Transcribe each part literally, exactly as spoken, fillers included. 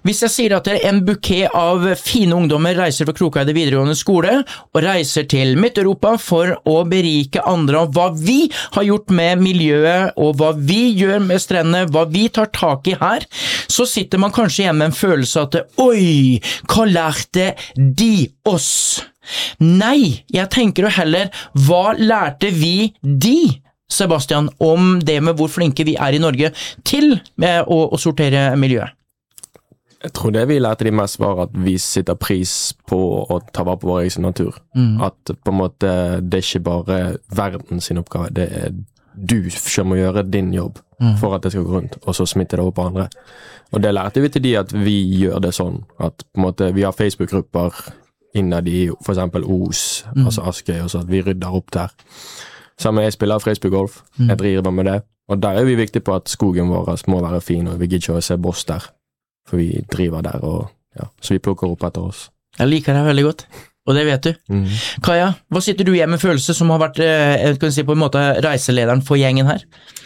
Hvis jeg sier at det er en bukett av fine ungdommer reiser fra Krokeide videregående skole og reiser til Midt-Europa for å berike andre om hva vi har gjort med miljøet og hva vi gjør med strendene, hva vi tar tak i her, så sitter man kanskje igjen med en følelse at oi, hva lærte de oss? Nei, jeg tenker jo heller, hva lærte vi de, Sebastian, om det med hvor flinke vi er i Norge til å, å sortere miljøet? Jeg tror det vi lærte de mest var at vi sitter pris på å ta vare på vår egen natur. Mm. At på en måte det er ikke bare verdens sin oppgave, det er du som må gjøre din jobb mm. for at det skal gå rundt, og så smitter det over på andre. Og det lærte vi til de at vi gjør det sånn, at på en måte vi har Facebook-grupper innad i for eksempel Os, mm. altså Askøy, og så at vi rydder opp der. Sammen jeg spiller frisbeegolf, mm. jeg driver med det, og der er vi viktige på at skogen vår må være fin, og vi gidder ikke å se boss der. For vi driver der, og ja, så vi plukker opp etter oss. Jeg liker det veldig godt, og det vet du. Mm. Kaja, hva sitter du igjen med følelse som har vært, jeg kan si på en måte, reiselederen for gjengen her?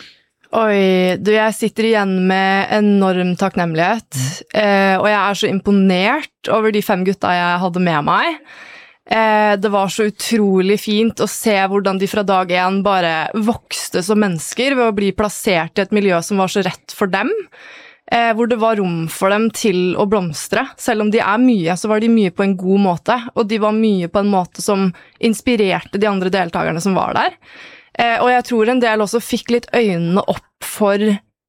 Oi, du, jeg sitter igjen med enorm takknemlighet, mm. eh, og jeg er så imponert over de fem gutta jeg hadde med meg. Eh, det var så utrolig fint å se hvordan de fra dag en bare vokste som mennesker ved å bli plassert i et miljø som var så rett for dem. Eh, hvor det var rom for dem til å blomstre. Selv om de er mye, så var de mye på en god måte, og de var mye på en måte som inspirerte de andre deltakerne som var der. Eh, og jeg tror en del også fikk litt øynene opp for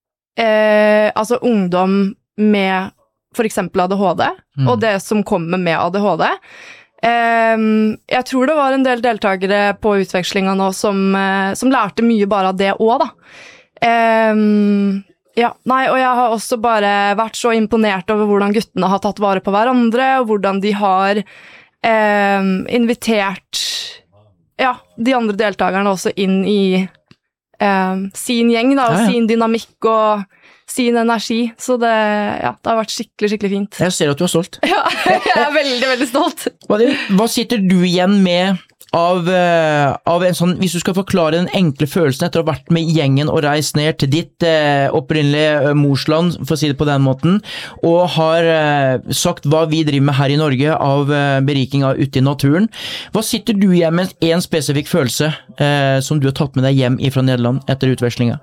eh, altså ungdom med for eksempel A D H D, mm. og det som kommer med A D H D. Eh, jeg tror det var en del deltakere på utvekslinga nå som, eh, som lærte mye bare av det også, da. Eh, Ja, nei, og jeg har også bare vært så imponert over hvordan guttene har tatt vare på hverandre, og hvordan de har eh, invitert ja, de andre deltakerne også inn i eh, sin gjeng, da, og ja, ja. sin dynamikk og sin energi. Så det, ja, det har vært skikkelig, skikkelig fint. Jeg ser at du er stolt. Ja, jeg er veldig, veldig stolt. Hva, hva sitter du igjen med Av, uh, av en sånn, hvis du skal forklare den enkle følelsen etter å ha vært med gjengen og reist ned til ditt uh, opprinnelige uh, morsland, for å si det på den måten, og har uh, sagt hva vi driver med her i Norge av uh, beriking av ute i naturen. Hva sitter du igjen med en spesifikk følelse uh, som du har tatt med deg hjem fra Nederland etter utvekslinga?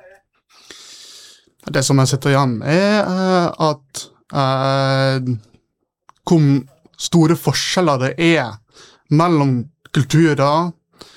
Det som jeg sitter igjen med er uh, at uh, hvor store forskjeller det er mellom kulturer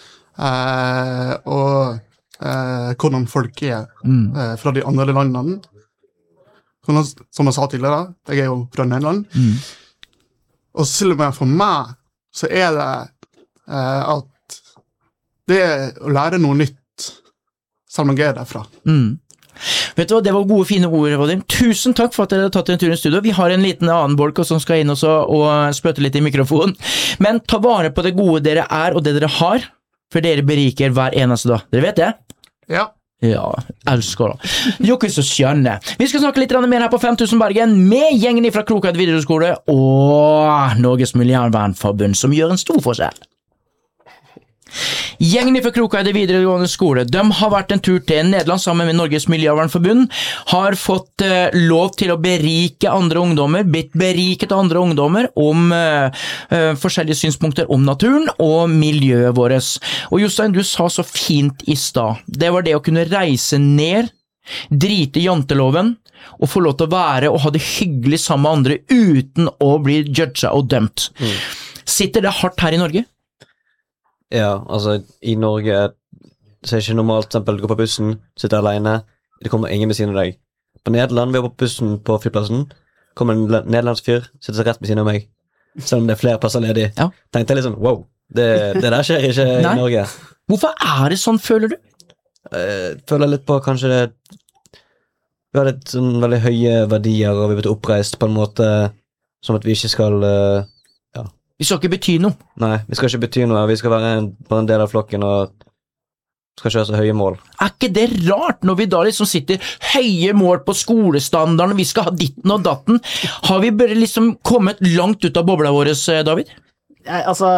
eh, og eh, hvordan folk er mm. eh, fra de andre landene. Som jeg, som jeg sa tidligere, jeg er jo fra Nederland. Mm. Og selv om for meg, så er det eh, at det er å lære noe nytt, selv om jeg er derfra. Mm. Vet du hva, det var gode, fine ord, Vadim. Tusen takk for at dere har tatt en tur i studio. Vi har en liten annen bolk som skal inn også og spøte litt i mikrofonen. Men ta vare på det gode dere er og det dere har, for dere beriker hver eneste dag. Dere vet det? Ja. Ja, elsker da. Jo, ikke så skjønne. Vi skal snakke litt mer her på fem tusen Bergen med gjengen fra Krokeide videregående skole og Norges Miljøvernforbund, som gjør en stor forskjell. Gjengen fra Krokeide videregående skole, de har vært en tur til Nederland sammen med Norges Miljøvernforbund, har fått uh, lov til å berike andre ungdommer, blitt beriket av andre ungdommer om uh, uh, forskjellige synspunkter om naturen og miljøet vårt. Og Jostein, du sa så fint i stad, det var det å kunne reise ned, drite i janteloven, og få lov til å være og ha det hyggelig sammen med andre uten å bli judget og dømt. Mm. Sitter det hardt her i Norge? Ja, altså i Norge så er det ikke normalt, for eksempel du går på bussen, sitter alene, det kommer ingen ved siden av deg. På Nederland, vi var på bussen på flyplassen, kommer en nederlandsk fyr, sitter rett ved siden av meg, selv om det er flere plasser ledig. Ja. Tenkte jeg litt sånn, wow, det, det der skjer ikke i Norge. Hvorfor er det sånn, føler du? Jeg føler litt på kanskje det, vi har litt sånn veldig høye verdier, og vi har blitt oppreist på en måte som at vi ikke skal... Vi skal ikke bety noe. Nei, vi skal ikke bety noe. Vi skal være en, bare en del av flokken og skal ikke ha så høye mål. Er ikke det rart når vi da liksom sitter høye mål på skolestandarden og vi skal ha ditten og datten? Har vi bare liksom kommet langt ut av bobla våres, David? Ja, altså,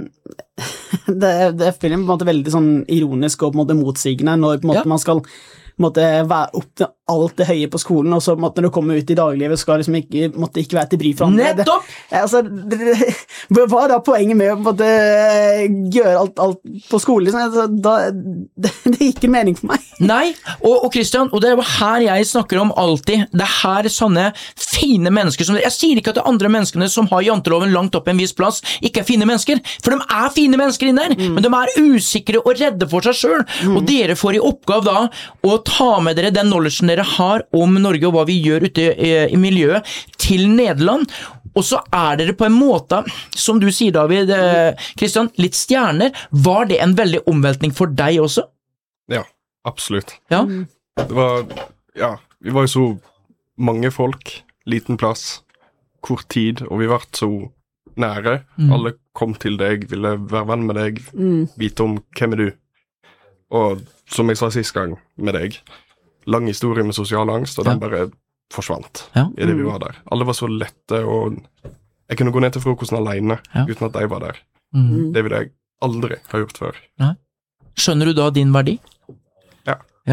det, det er på en måte veldig sånn ironisk og på en måte motsigende når på en måte ja. man skal måtte være opp til alt det høye på skolen, og så måtte når du kommer ut i dagliglivet, skal liksom ikke, måtte ikke være til bry for andre. Nettopp! Det, altså, det, det, hva er da poenget med å måtte gjøre alt, alt på skolen? Liksom? Altså, da, det, det er ikke mening for meg. Nei, og, og Christian, og det er jo her jeg snakker om alltid, det er her sånne fine mennesker som, jeg sier ikke at de andre menneskene som har janteloven langt opp en viss plass, ikke er fine mennesker, for de er fine mennesker inne der, mm. men de er usikre og redde for seg selv, mm. og dere får i oppgave da å ta med dere den knowledgen dere har om Norge og hva vi gjør ute i, i miljøet til Nederland, og så er dere på en måte, som du sier David, Christian, litt stjerner. Var det en veldig omveltning for deg også? Ja, absolutt. Ja? Det var, ja, vi var jo så mange folk, liten plass, kort tid, og vi var så nære. Mm. Alle kom til deg, ville være venn med deg, mm. vite om hvem er du. Og som jeg sa sist gang med deg, lang historie med sosial angst, og den ja. bare forsvant ja. i det vi var der. Alle var så lette, og jeg kunne gå ned til frokosten alene, ja. uten at de var der. Mm. Det ville jeg aldri ha gjort før. Ja. Skjønner du da din verdi? Ja. Ja,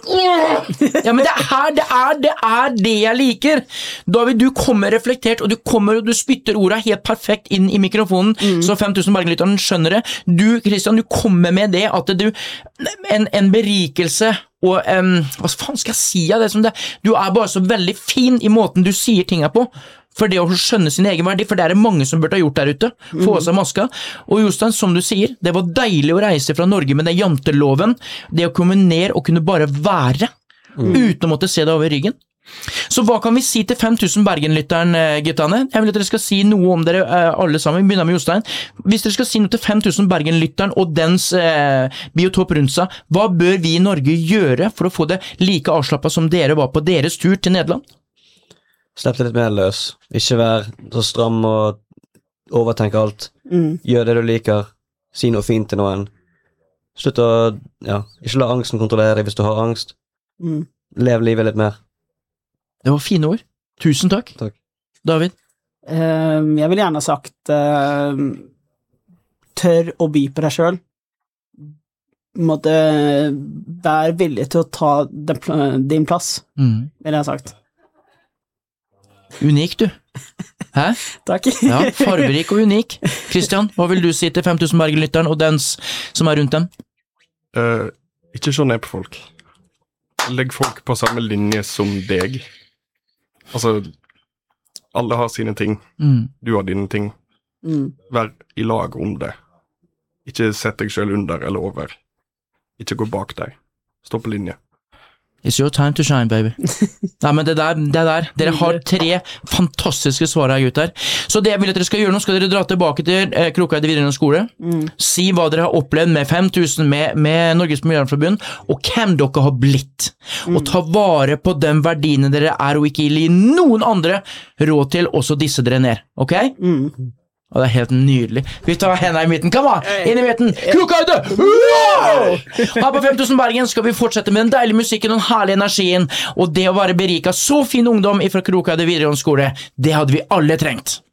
ja men det er, det er det er det jeg liker. David, du kommer reflektert, og du kommer og du spytter ordet helt perfekt inn i mikrofonen, mm. så fem tusen Bergenlytteren skjønner det. Du, Christian, du kommer med det at du, en, en berikelse, og um, hva faen skal jeg si av det som det, du er bare så veldig fin i måten du sier tingene på, for det å skjønne sin egen verdi, for det er det mange som burde ha gjort der ute, få av seg maska. Og Jostein, som du sier, det var deilig å reise fra Norge med den janteloven, det å komme ned og kunne bare være, mm. uten å måtte se deg over ryggen. Så hva kan vi si til fem tusen Bergenlytteren, guttene? Jeg vil at dere skal si noe om dere alle sammen, vi begynner med Jostein. Hvis dere skal si noe til fem tusen Bergenlytteren og dens eh, biotop rundt seg, hva bør vi i Norge gjøre for å få det like avslappet som dere var på deres tur til Nederland? Slipp det litt mer løs. Ikke vær så stram og overtenke alt. Mm. Gjør det du liker. Si noe fint til noen. Slutt å, ja, ikke la angsten kontrollere deg hvis du har angst. Mm. Lev livet litt mer. Det var fine ord. Tusen takk. Takk. David? Uh, jeg vil gjerne ha sagt uh, tør å by på deg selv. Måtte være villig til å ta den, din plass, mm. vil jeg ha sagt. Unik, du. Hæ? Takk. Ja, farverik og unik. Christian, hva vil du si til fem tusen Bergenlytteren og dens som er rundt dem? Uh, ikke se ned på folk. Legg folk på samme linje som deg. Altså, alle har sine ting. Mm. Du har dine ting. Mm. Vær i lag om det. Ikke sett deg selv under eller over. Ikke gå bak deg. Stå på linje. It's your time to shine, baby. Nei, men det der, det der. Dere har tre fantastiske svar her, gutter. Så det jeg vil at dere skal gjøre nå, skal dere dra tilbake til eh, Krokeide videregående skole. Mm. Si hva dere har opplevd med fem tusen, med, med Norges Miljøforbund, og hvem dere har blitt. Mm. Og ta vare på den verdiene dere er, og ikke gi noen andre råd til, også disse dere ned. Ok? Mm. Og det er helt nydelig. Vi tar hendene i midten. Kom an! Inn i midten! Krokeide! Wow! Her på fem tusen Bergen skal vi fortsette med den deilige musikken og den herlige energien, og det å være beriket så fin ungdom fra Krokeide videregående skole, det hadde vi alle trengt.